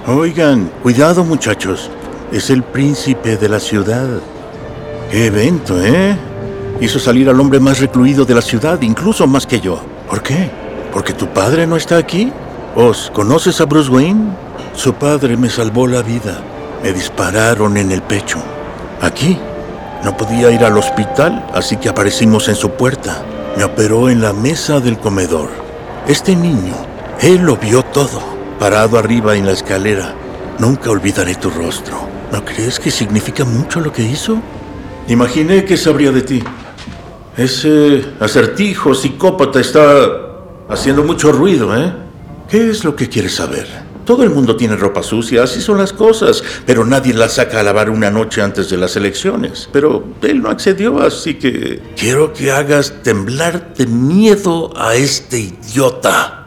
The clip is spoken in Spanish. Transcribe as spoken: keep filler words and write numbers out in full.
Oigan, cuidado muchachos. Es el príncipe de la ciudad. ¡Qué evento, eh! Hizo salir al hombre más recluido de la ciudad, incluso más que yo. ¿Por qué? ¿Porque tu padre no está aquí? Oz, ¿conoces a Bruce Wayne? Su padre me salvó la vida. Me dispararon en el pecho. Aquí. No podía ir al hospital, así que aparecimos en su puerta. Me operó en la mesa del comedor. Este niño, él lo vio todo, parado arriba en la escalera. Nunca olvidaré tu rostro. ¿No crees que significa mucho lo que hizo? Imaginé que sabría de ti. Ese acertijo psicópata está haciendo mucho ruido, ¿eh? ¿Qué es lo que quieres saber? Todo el mundo tiene ropa sucia, así son las cosas, pero nadie la saca a lavar una noche antes de las elecciones. Pero él no accedió, así que quiero que hagas temblar de miedo a este idiota.